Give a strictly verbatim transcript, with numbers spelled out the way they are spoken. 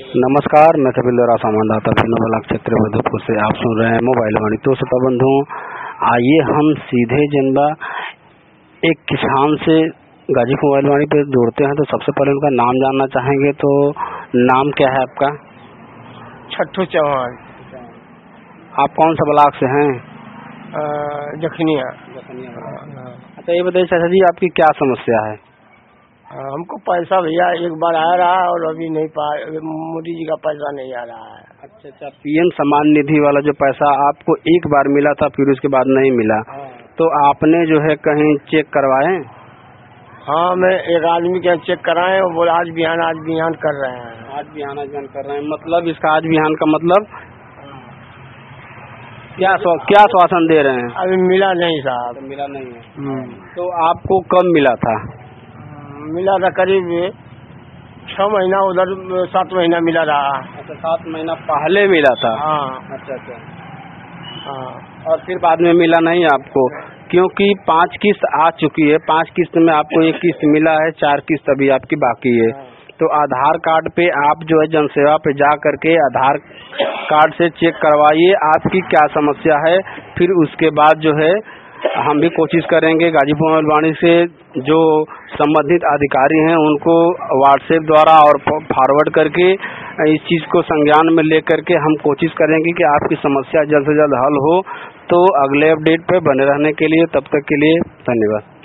नमस्कार, मैं कपिल सामान दाता फिनो ब्लॉक क्षेत्र मधुपुर से आप सुन रहे हैं मोबाइल वाणी। तो श्रोता बंधु, आइए हम सीधे जनबा एक किसान से गाजीपुर मोबाइल वाणी पे जोड़ते हैं। तो सबसे पहले उनका नाम जानना चाहेंगे। तो नाम क्या है आपका? छठू चौहान। आप कौन सा ब्लॉक से हैं? जखनिया। अच्छा, ये बताइए चाचा जी, आपकी क्या समस्या है? हमको पैसा भैया एक बार आ रहा है और अभी नहीं पा, मोदी जी का पैसा नहीं आ रहा है। अच्छा अच्छा, पीएम सम्मान निधि वाला जो पैसा आपको एक बार मिला था, फिर उसके बाद नहीं मिला, तो आपने जो है कहीं चेक करवाए? हाँ, मैं एक आदमी के चेक कराए, वो बोला आज बिहान आज बिहान कर रहे हैं। आज बिहान आज बिहान कर रहे हैं मतलब इसका आज बिहान का मतलब क्या स्वा, क्या आश्वासन दे रहे हैं? अभी मिला नहीं साहब। मिला नहीं है। तो आपको कब मिला था? मिला था करीब छह महीना, उधर सात महीना मिला रहा। अच्छा, सात महीना पहले मिला था। हाँ। अच्छा अच्छा। हाँ। और फिर बाद में मिला नहीं आपको, क्योंकि पांच किस्त आ चुकी है। पांच किस्त में आपको एक किस्त मिला है, चार किस्त अभी आपकी बाकी है। तो आधार कार्ड पे आप जो है जनसेवा पे जा करके आधार कार्ड से चेक करवाइए आपकी क्या समस्या है। फिर उसके बाद जो है हम भी कोशिश करेंगे गाजीपुर मोबाइल वाणी से जो संबंधित अधिकारी हैं उनको व्हाट्सएप द्वारा और फॉरवर्ड करके इस चीज़ को संज्ञान में लेकर के हम कोशिश करेंगे कि आपकी समस्या जल्द से जल्द हल हो। तो अगले अपडेट पे बने रहने के लिए, तब तक के लिए धन्यवाद।